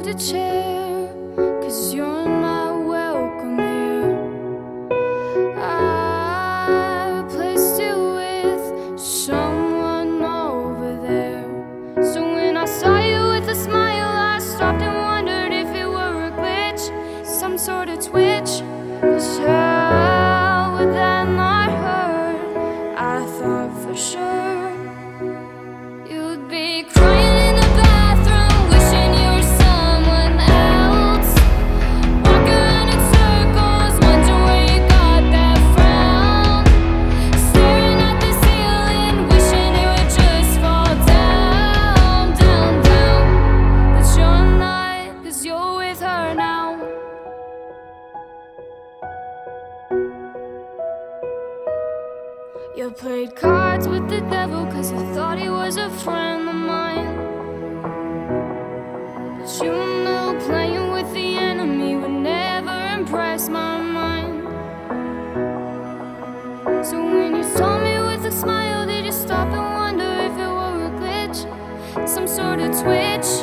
a chair, 'cause you're not welcome here. I replaced you with someone over there. So when I saw you with a smile, I stopped and wondered if it were a glitch, some sort of twitch. 'Cause how would that not hurt? I thought for sure you'd be crying in the bathroom, wishing you were someone else, walking around in circles, wondering where you got that from, staring at the ceiling, wishing it would just fall down, down, down. But you're not, 'cause you're with her now. You played cards with the devil 'cause you thought he was a friend of mine. But you know playing with the enemy would never impress my mind. So when you saw me with a smile, did you stop and wonder if it were a glitch, some sort of twitch?